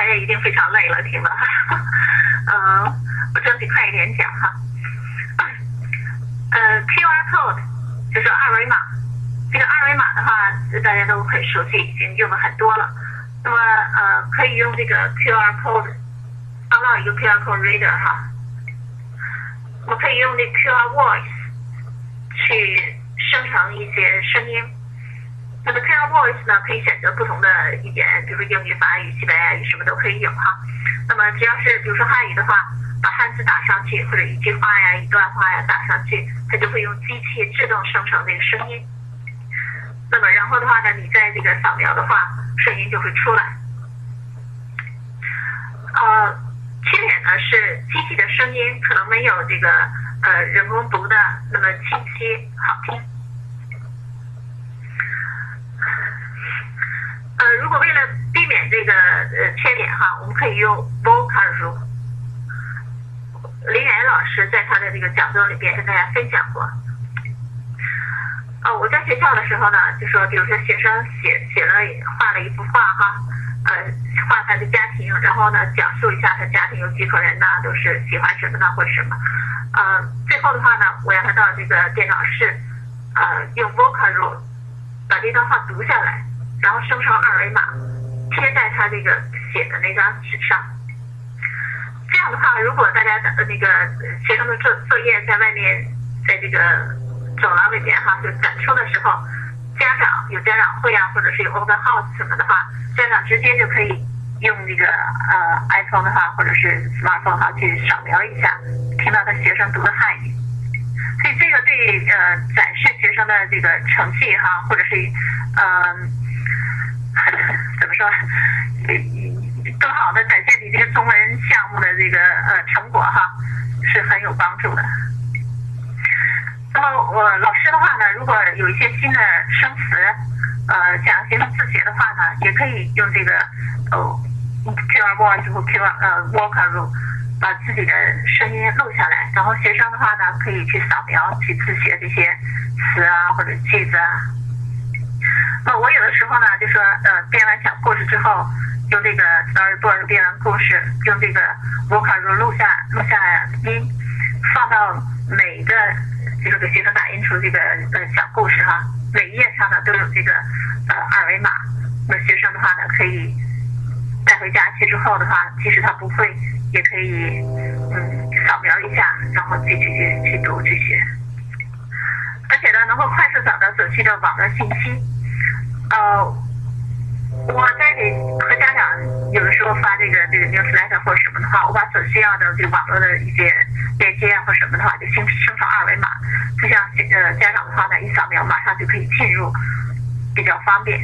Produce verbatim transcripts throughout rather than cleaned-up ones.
家一定非常累了，听了。嗯，我争取快一点讲哈。呃 ，Q R code 就是二维码。这个二维码的话，大家都很熟悉，已经用了很多了。那么呃，可以用这个 Q R code download 一个 Q R code reader 哈。我可以用这 Q R voice 去生成一些声音。那么 Q R voice 呢，可以选择不同的语言，比如说英语、法语、西班牙语什么都可以有哈。那么只要是比如说汉语的话，把汉字打上去，或者一句话呀、一段话呀打上去，它就会用机器自动生成这个声音。那么然后的话呢，你在这个扫描的话，声音就会出来。呃，缺点呢是机器的声音可能没有这个呃人工读的那么清晰好听。呃，如果为了避免这个呃缺点哈，我们可以用 Vocaloid。林岩老师在他的这个讲座里边跟大家分享过。呃，我在学校的时候呢，就说，比如说学生写写了画了一幅画哈，呃，画他的家庭，然后呢讲述一下他家庭有几口人呐，都是喜欢什么呢或者什么，呃，最后的话呢，我让他到这个电脑室，呃，用 Vocaloid 把这段话读下来，然后生成二维码，贴在他这个写的那张纸上。这样的话，如果大家的那个学生的作作业在外面，在这个走廊里边哈，就展出的时候，家长有家长会啊，或者是有 open house 什么的话，家长直接就可以用这个呃 iPhone 的话，或者是 smartphone 哈去扫描一下，听到他学生读的汉语。所以这个对呃展示学生的这个成绩哈，或者是嗯、呃、怎么说，更好的展现你这个中文项目的这个呃成果哈，是很有帮助的。那么我老师的话呢，如果有一些新的生词，呃，想让学生自学的话呢，也可以用这个呃 Q R voice 或 Q R 呃 Vocaloid 把自己的声音录下来，然后学生的话呢，可以去扫描去自学这些词啊或者句子啊。那我有的时候呢，就说呃编完小故事之后，用这个 storyboard 编完故事，用这个 Vocaloid 录下录下音，放到每个。就是给学生打印出这个呃小故事哈，每一页上呢都有这个呃二维码，那学生的话呢可以带回家去之后的话，即使他不会，也可以嗯扫描一下，然后继续去去读去学，而且呢能够快速找到所需的网络信息。呃，我在给和家长有的时候发这个这个 newsletter 或者什么的话，我把所需要的这个网络的一些链接啊或什么的话，就生生成二维码。就像呃家长的话呢，一扫描马上就可以进入，比较方便。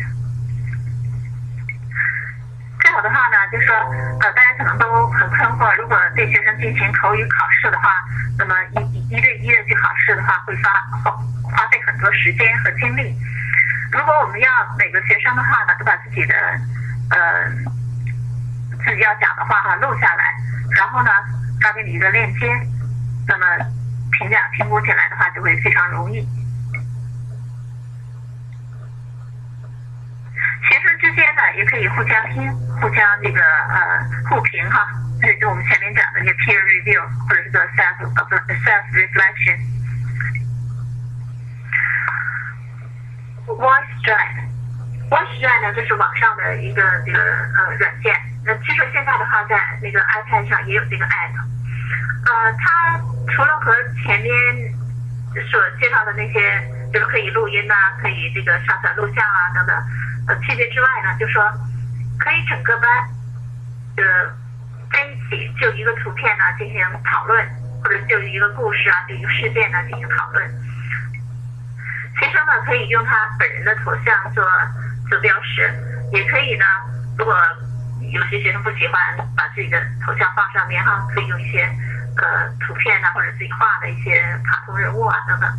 最好的话呢，就说呃大家可能都很困惑，如果对学生进行口语考试的话，那么一一对一的去考试的话，会发花花费很多时间和精力。如果我们要每个学生的话呢，都把自己的呃自己要讲的话哈录下来，然后呢发给你一个链接，那么评价评估起来的话就会非常容易。学生之间呢也可以互相听，互相这个呃互评哈，这就我们前面讲的这个 peer review 或者是个 self self reflection。Voice Drive，Voice Drive 呢这是网上的一个这个呃软件，那据说现在的话在那个 iPad 上也有这个 app。呃，它除了和前面所介绍的那些，就是可以录音呐、啊，可以这个上传录像啊等等，呃，区别之外呢，就说可以整个班，呃，在一起就一个图片呢进行讨论，或者就一个故事啊，就一个事件呢进行讨论。学生呢可以用他本人的头像做做标识，也可以呢，如果有些学生不喜欢把自己的头像放上面哈，可以用一些。呃，图片啊，或者自己画的一些卡通人物啊等等。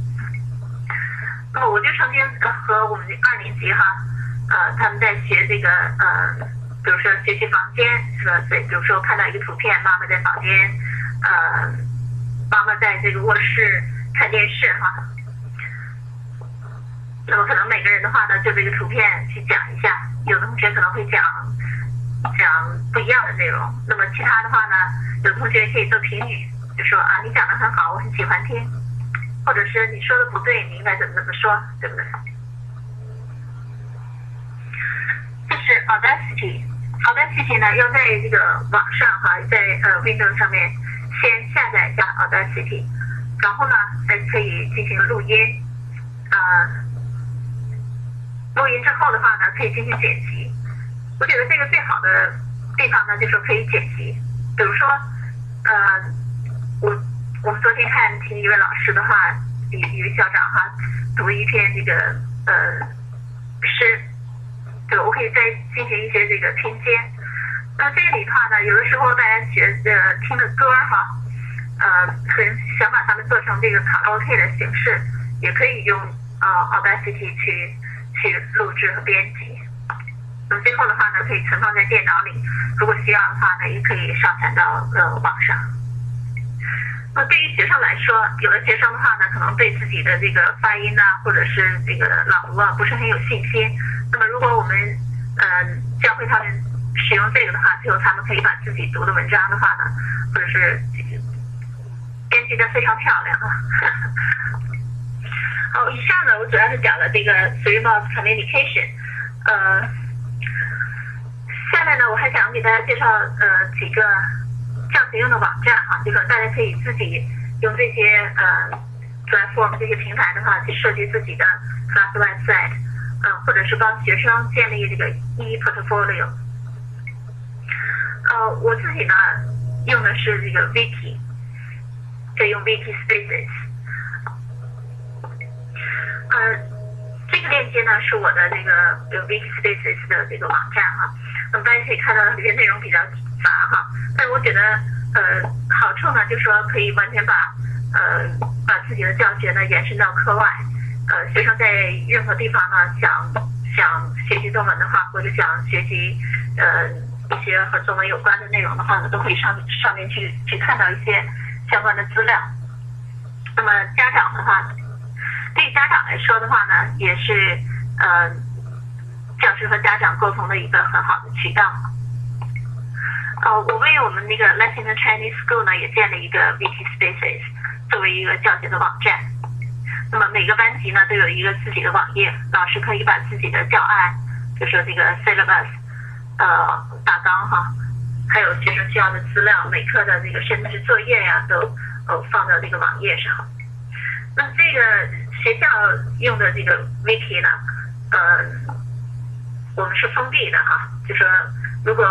那么我就曾经和我们二年级哈，呃，他们在学这个呃，比如说学习房间是吧？对，比如说看到一个图片，妈妈在房间，呃，妈妈在这个卧室看电视哈。那么可能每个人的话呢，就这个图片去讲一下，有的同学可能会讲讲。 不一样的内容。那么其他的话呢，有同学可以做评语，就说啊你讲的很好，我很喜欢听，或者是你说的不对，你应该怎么怎么说，对不对？这是 Audacity。Audacity 呢要在这个网上哈，在呃 Windows 上面先下载一下 Audacity， 然后呢再可以进行录音，呃，录音之后的话呢可以进行剪辑。我觉得这个最好的地方呢就是可以剪辑，比如说呃我我们昨天看听一位老师的话，一一位校长哈读一篇这个呃诗。对，我可以再进行一些这个拼接。那这里的话呢，有的时候大家觉得听的歌哈，呃，很想把它们做成这个卡拉 OK 的形式，也可以用呃 Audacity 去去录制和编辑。那么最后的话呢，可以存放在电脑里，如果需要的话呢，也可以上传到呃网上。那对于学生来说，有的学生的话呢，可能对自己的这个发音呐、啊，或者是这个朗读啊，不是很有信心。那么如果我们嗯、呃、教会他们使用这个的话，最后他们可以把自己读的文章的话呢，或者是编辑的非常漂亮啊。好，以上呢我主要是讲了这个 Three Modes Communication。呃，下面呢我还想给大家介绍呃几个教学用的网站哈，就是大家可以自己用这些呃 platform 这些平台的话去设计自己的 class website。呃，或者是帮学生建立这个 e-portfolio。呃，我自己呢用的是这个 Wiki， 可以用 Wiki Spaces。呃，这个链接呢是我的这个 Wiki Spaces 的这个网站哈。那么大家可以看到里面内容比较杂哈，但是我觉得呃好处呢就是说可以完全把呃把自己的教学呢延伸到课外。呃，学生在任何地方呢，想想学习中文的话，或者想学习呃一些和中文有关的内容的话呢，都可以上上面去去看到一些相关的资料。那么家长的话，对于家长来说的话呢，也是呃教师和家长沟通的一个很好的渠道。呃，我为我们那个 Lexington Chinese School 呢，也建了一个 Wiki Spaces 作为一个教学的网站。那么每个班级呢都有一个自己的网页，老师可以把自己的教案，就是这个 syllabus， 呃大纲哈，还有学生需要的资料，每课的这个甚至作业呀，都呃放到这个网页上。那这个学校用的这个 wiki 呢，呃，我们是封闭的哈，就说如果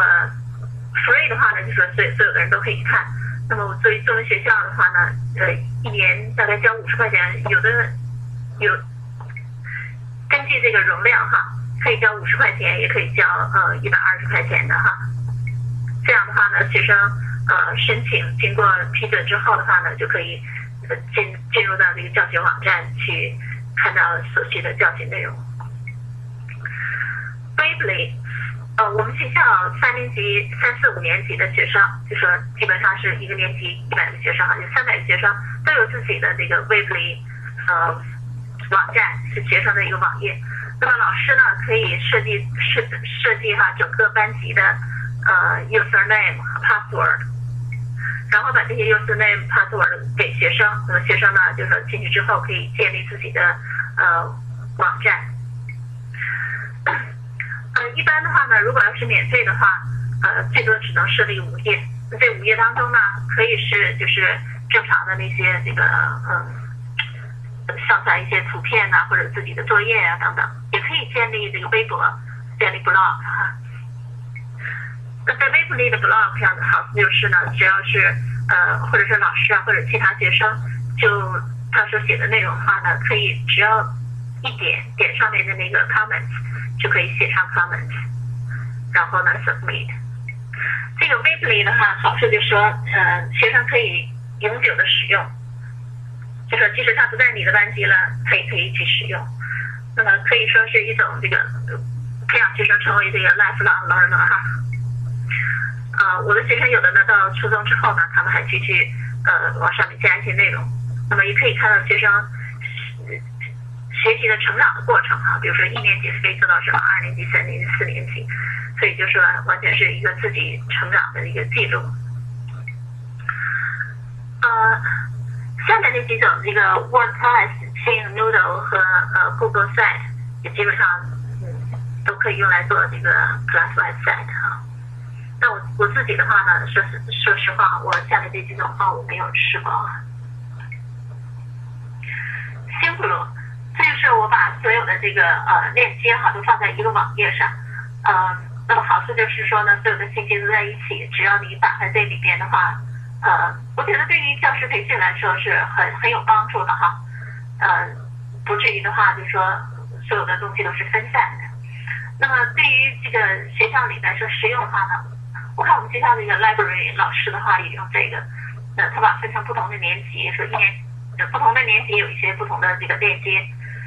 free 的话呢，就说所所有的人都可以看。那么我作为中文学校的话呢，呃，一年大概交五十块钱，有的有根据这个容量哈，可以交五十块钱，也可以交呃一百二十块钱的哈。这样的话呢，学生呃申请经过批准之后的话呢，就可以呃进进入到这个教学网站去看到所需的教学内容。Bravely。呃，我们学校三年级、三四五年级的学生，就说基本上是一个年级一百个学生，好像三百个学生都有自己的这个 Weebly 呃网站，是学生的一个网页。那么老师呢，可以设计设设计哈整个班级的呃 username 和 password， 然后把这些 username password 给学生，那么学生呢，就是说进去之后可以建立自己的呃网站。呃，一般的话呢，如果要是免费的话，呃，最多只能设立五页。那这五页当中呢，可以是就是正常的那些这个嗯，上传一些图片呐、啊，或者自己的作业啊等等，也可以建立这个微博，建立 blog 哈。那在微博里的 blog 上的好处就是呢，只要是呃，或者是老师啊，或者其他学生，就他所写的内容的话呢，可以只要一点点上面的那个 comments。就可以写上 comments， 然后呢 submit。这个 Weebly 的话，好处就是说，呃，学生可以永久的使用，就说即使他不在你的班级了，他也可以去使用。那么可以说是一种这个培养学生成为这个 lifelong learner 哈。啊、呃，我的学生有的呢到初中之后呢，他们还继续呃往上面加一些内容。那么也可以看到学生学习的成长的过程哈，比如说一年级可以做到什么，二年级、三年级、四年级，所以就说完全是一个自己成长的一个记录。呃，下面那几种这个 WordPress、新 Noodle 和呃 Google Site 也基本上嗯都可以用来做这个 Classified Site 哈。那我我自己的话呢，说说实话，我下面这几种话我没有试过。Simple， 这就是我把所有的这个呃链接哈都放在一个网页上，嗯、呃，那么好处就是说呢，所有的信息都在一起，只要你打开这里边的话，呃，我觉得对于教师培训来说是很很有帮助的哈，呃，不至于的话就是说所有的东西都是分散的。那么对于这个学校里来说实用的话呢，我看我们学校这个 library 老师的话也用这个，呃，他把分成不同的年级，说一年。不同的年级有一些不同的这个链接。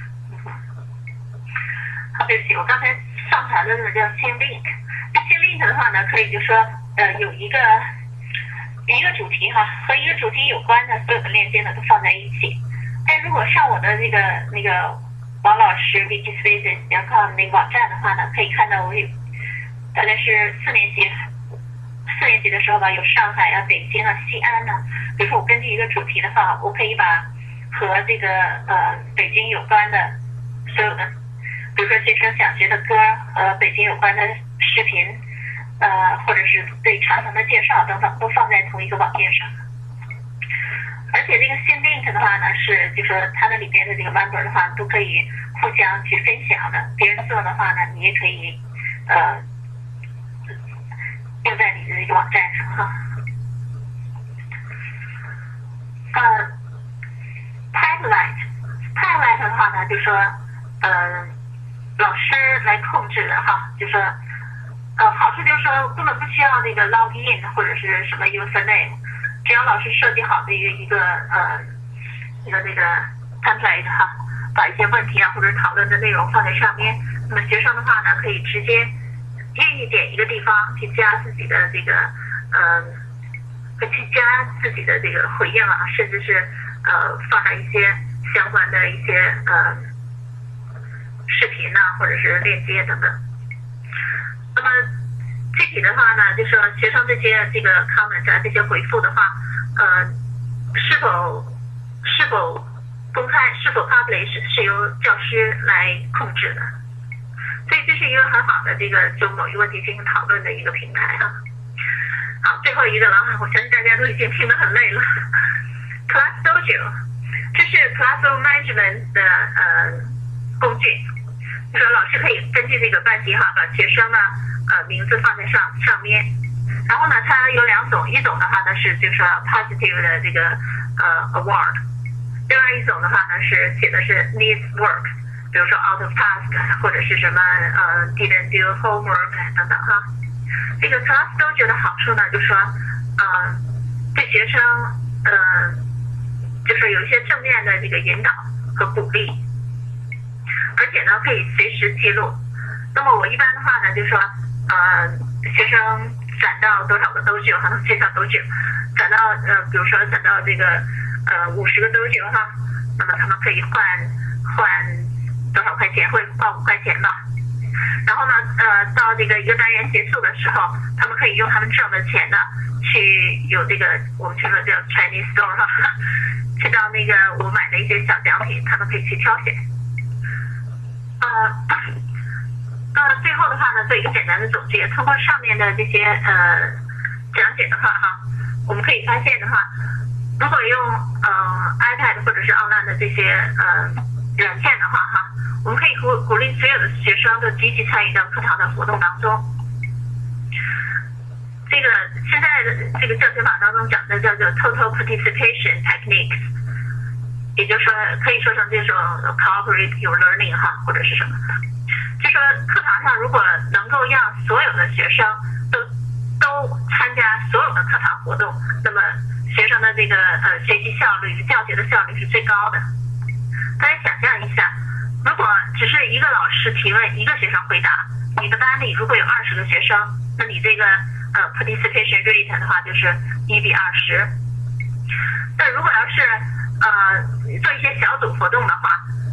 好，对不起，我刚才上传的那个叫新 link。那新 link 的话呢，可以就说呃有一个一个主题哈，和一个主题有关的所有的链接呢都放在一起。但如果上我的那个那个王老师 Wikispaces 点 com 那个网站的话呢，可以看到我有大概是四年级。四年级的时候吧，有上海啊、北京啊、西安呢、啊。比如说我根据一个主题的话，我可以把和这个呃北京有关的所有的，比如说学生想学的歌和北京有关的视频，呃或者是对长城的介绍等等，都放在同一个网页上。而且这个新 link 的话呢，是就说它的里边的这个 member 的话，都可以互相去分享的。别人做的话呢，你也可以呃。用在你的这个网站上哈。呃 ，pipeline pipeline 的话呢，就说呃老师来控制的哈，就说呃好处就是说根本不需要那个 login 或者是什么 username， 只要老师设计好的一个一个呃一个那个 template 哈，把一些问题啊或者讨论的内容放在上面，那么学生的话呢可以直接。愿意点一个地方去加自己的这个，嗯、呃，去加自己的这个回应啊，甚至是呃放上一些相关的一些呃视频呐、啊，或者是链接等等。那么具体的话呢，就是说学生这些这个 comment 啊这些回复的话，呃，是否是否公开，是否 publish 是由教师来控制的。所以这是一个很好的这个就某一个问题进行讨论的一个平台哈。好，最后一个了，我相信大家都已经听得很累了。Class Dojo， 这是 Classroom Management 的呃工具，就说老师可以根据这个班级哈，把学生呢呃名字放在上上面，然后呢它有两种，一种的话呢是就是说 positive 的这个呃 award， 另外一种的话呢是写的是 needs work。比如说 out of task 或者是什么呃 didn't do homework 等等哈。这个 Class Dojo 的好处呢，就是说呃对学生呃就是有一些正面的这个引导和鼓励，而且呢可以随时记录。那么我一般的话呢，就是说呃学生攒到多少个 Dojo 哈，介绍 Dojo， 攒到呃比如说攒到这个呃五十个 Dojo 哈，那么他们可以换换。多少块钱会报五块钱吧，然后呢，呃，到这个一个单元结束的时候，他们可以用他们挣的钱呢，去有这个我们就说叫 Chinese store 哈，去到那个我买的一些小奖品，他们可以去挑选。呃，呃，最后的话呢，做一个简单的总结，通过上面的这些呃讲解的话哈，我们可以发现的话，如果用呃 iPad 或者是 online 的这些呃软件的话哈。我们可以鼓鼓励所有的学生都积极参与到课堂的活动当中。这个现在的这个教学法当中讲的叫做 total participation techniques， 也就是说可以说成这种 cooperate your learning 哈，或者是什么。就说课堂上如果能够让所有的学生都都参加所有的课堂活动，那么学生的这个呃学习效率、教学的效率是最高的。大家想象一下。如果只是一个老师提问，一个学生回答，你的班里如果有二十个学生，那你这个呃 participation rate 的话就是一比二十。那如果要是呃做一些小组活动的话，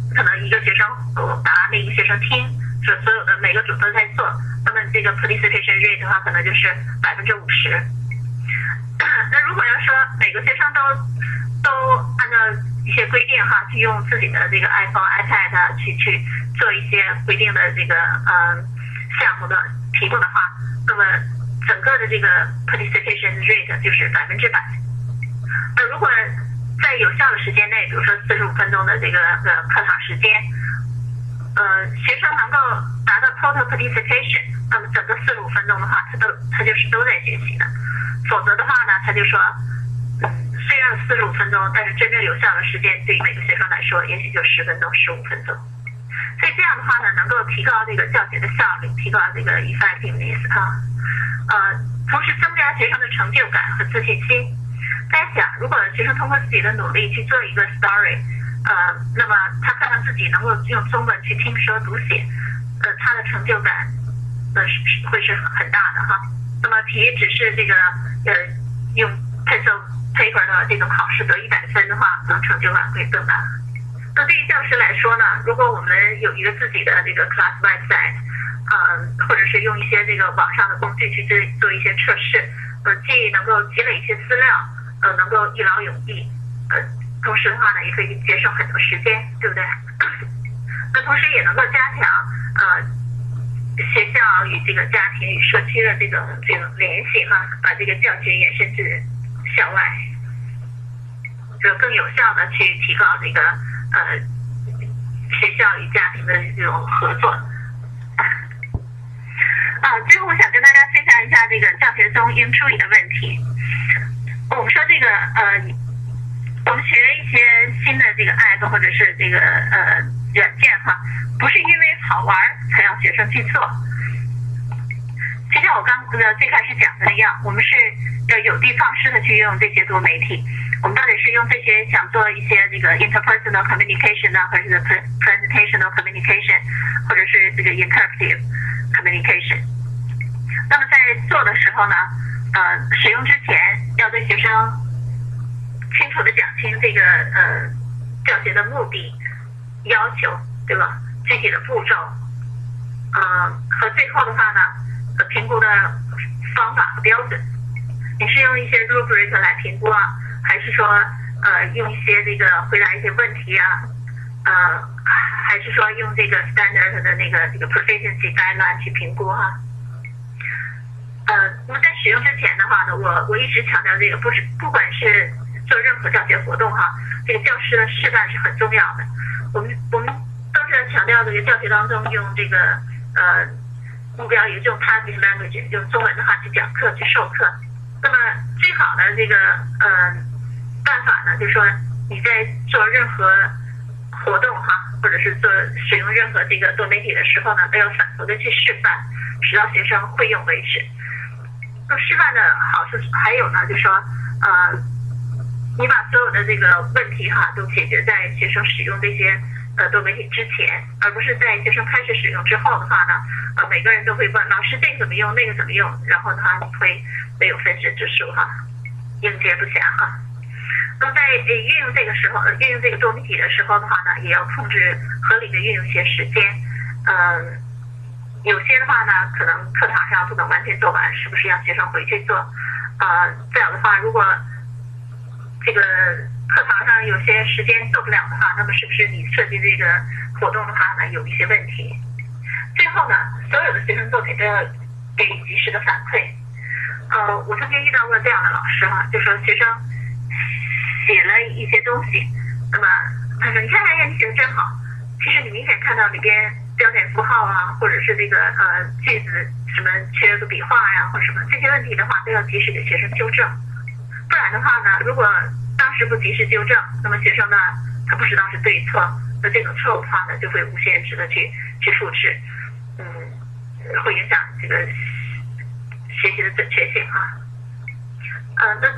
可能一个学生答另一个学生听，是所有的每个组都在做，那么这个 participation rate 的话，可能就是百分之五十。那如果要说每个学生都都按照一些规定哈，去用自己的这个 iPhone、iPad 去去做一些规定的这个嗯项目的题目的话，那么整个的这个 participation rate 就是百分之百。那如果在有效的时间内，比如说四十五分钟的这个呃课堂时间，呃，学生能够达到 total participation， 那么整个四十五分钟的话，他都他就是都在学习的。否则的话呢，他就说，嗯，虽然四十五分钟，但是真正有效的时间对于每个学生来说，也许就十分钟、十五分钟。所以这样的话呢，能够提高这个教学的效率，提高这个 effectiveness 啊，呃，同时增加学生的成就感和自信心。大家想，如果学生通过自己的努力去做一个 story， 呃，那么他看到自己能够用中文去听说读写，呃，他的成就感，呃，是会是很大的哈。那么题只是这个呃用 pencil paper 的这种考试得一百分的话，可能成就感会更大。那对于教师来说呢，如果我们有一个自己的这个 class website， 呃，或者是用一些这个网上的工具去做做一些测试，呃，既能够积累一些资料，呃，能够一劳永逸，呃，同时的话呢，也可以节省很多时间，对不对？那同时也能够加强呃学校与这个家庭与社区的这种这种联系哈，把这个教学延伸至校外，就更有效的去提高这个呃学校与家庭的这种合作。啊，最后我想跟大家分享一下这个教学中应注意的问题。我们说这个呃，我们学一些新的这个 app 或者是这个呃软件哈，不是因为好玩才让学生去做。就像我刚呃最开始讲的那样，我们是要有的放矢的去用这些多媒体。我们到底是用这些想做一些这个 interpersonal communication 呢，或者是 presentational communication， 或者是这个 interactive communication。那么在做的时候呢，呃，使用之前要对学生清楚的讲清这个呃教学的目的、要求，对吧？具体的步骤，呃，和最后的话呢，呃，评估的方法和标准。你是用一些 rubric 来评估啊，还是说呃用一些这个回答一些问题啊，呃，还是说用这个 standard 的那个这个 proficiency guideline 去评估哈？呃，那么在使用之前的话呢，我我一直强调这个，不是不管是做任何教学活动哈，这个教师的示范是很重要的。我们我们都是强调这个教学当中用这个呃目标以这种 target language， 用中文的话去讲课去授课。那么最好的这个呃办法呢，就是说你在做任何活动哈，或者是做使用任何这个多媒体的时候呢，都要反复的去示范，直到学生会用为止。那示范的好处还有呢，就是说呃你把所有的这个问题哈都解决在学生使用这些呃多媒体之前，而不是在学生开始使用之后的话呢，呃每个人都会问老师这个怎么用，那个怎么用，然后的话你会没有分身之术哈，应接不暇哈。那么在呃运用这个时候，呃运用这个多媒体的时候的话呢，也要控制合理的运用一些时间，嗯、呃，有些的话呢，可能课堂上不能完全做完，是不是让学生回去做？呃，这样的话，如果这个课堂上有些时间做不了的话，那么是不是你设计这个活动的话呢，有一些问题？最后呢，所有的学生作品都要给予及时的反馈。呃，我曾经遇到过这样的老师哈，就说学生写了一些东西，那么他说：“你看，哎呀，你写的真好。”其实你明显看到里边标点符号啊，或者是这个呃句子什么缺个笔画呀，或什么这些问题的话，都要及时给学生纠正。不然的话呢，如果当时不及时纠正，那么学生呢他不知道是对错，那这种错误的话呢，就会无限制的去去复制，嗯，会影响这个学习的准确性哈。呃，那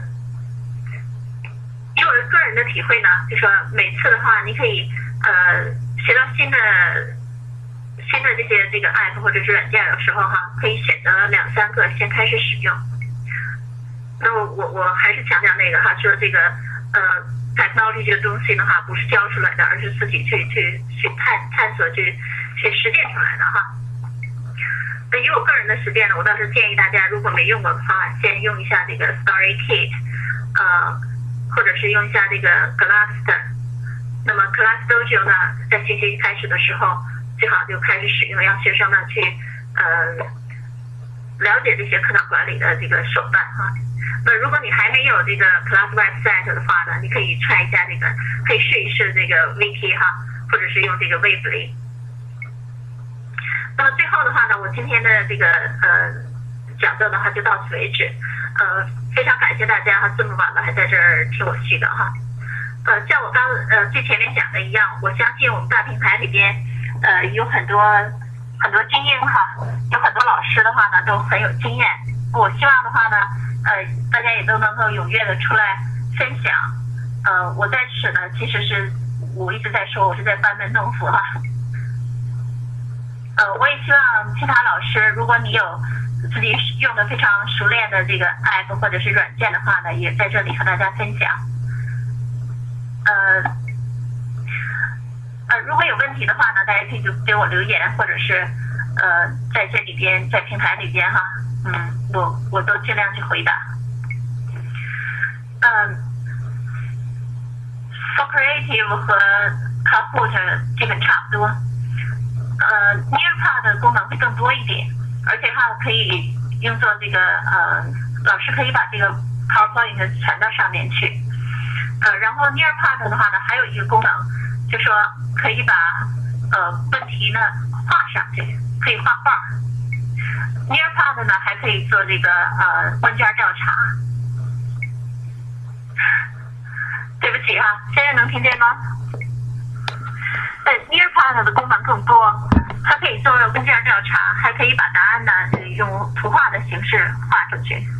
以我个人的体会呢，就说每次的话，你可以呃学到新的新的这些这个 app 或者是软件的时候哈，可以选择两三个先开始使用。那么我我还是强调那个哈，说这个呃 psychology 这个东西的话，不是教出来的，而是自己去去去探探索、去去实践出来的哈。那以我个人的实践呢，我倒是建议大家，如果没用过的话，先用一下这个 Story Kit， 呃，或者是用一下这个 Glasster。那么 Class Dojo 呢，在学习开始的时候，最好就开始使用，让学生呢去呃了解这些课堂管理的这个手段哈。那如果你还没有这个 Class Website 的话呢，你可以try一下这个，可以试一试这个 Wiki 哈，或者是用这个 Weebly。那么最后的话呢，我今天的这个呃讲座的话就到此为止。呃，非常感谢大家哈，这么晚了还在这儿听我絮叨哈。呃，像我刚呃最前面讲的一样，我相信我们大平台里边呃有很多很多精英哈，有很多老师的话呢都很有经验。我希望的话呢，呃大家也都能够踊跃的出来分享。呃，我在此呢其实是我一直在说我是在班门弄斧哈。呃，我也希望其他老师，如果你有自己用的非常熟练的这个 app 或者是软件的话呢，也在这里和大家分享。呃呃，如果有问题的话呢，大家可以就给我留言，或者是呃在这里边在平台里边哈，嗯，我我都尽量去回答。嗯 ，For Creative 和 Kahoot 基本差不多。呃 ，Nearpod 的功能会更多一点，而且它可以用作这个呃，老师可以把这个 PowerPoint 传到上面去。呃，然后 Nearpod 的话呢，还有一个功能，就说可以把呃问题呢画上去，可以画画。Nearpod 呢还可以做这个呃问卷调查。对不起哈，现在能听见吗？呃 ，Nearpod 的功能更多，它可以做问卷调查，还可以把答案呢用图画的形式画出去。